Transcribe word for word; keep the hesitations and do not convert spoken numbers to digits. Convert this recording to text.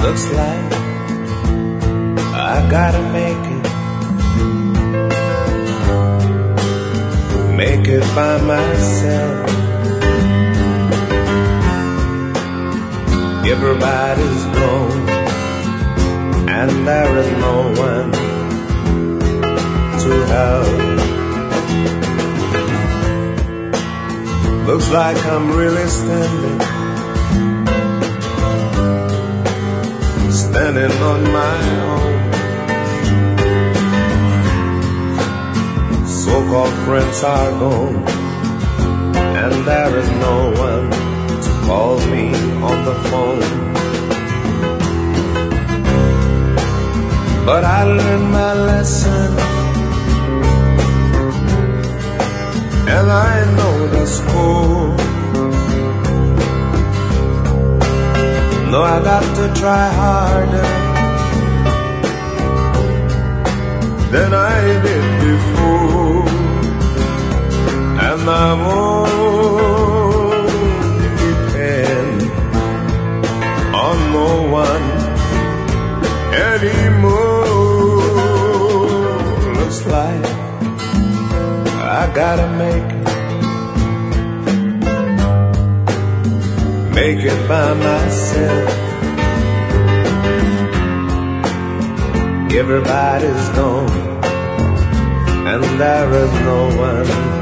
Looks like I gotta make it, make it by myself. Everybody's gone, and there is no one to help. Looks like I'm really standing, standing on my own. So-called friends are gone, and there is no one to call me on the phone. But I learned my lesson, and I know the score. No, I got to try harder than I did before, and I won't depend on no one anymore. Looks like I gotta make it, make it by myself. Everybody's gone, and there is no one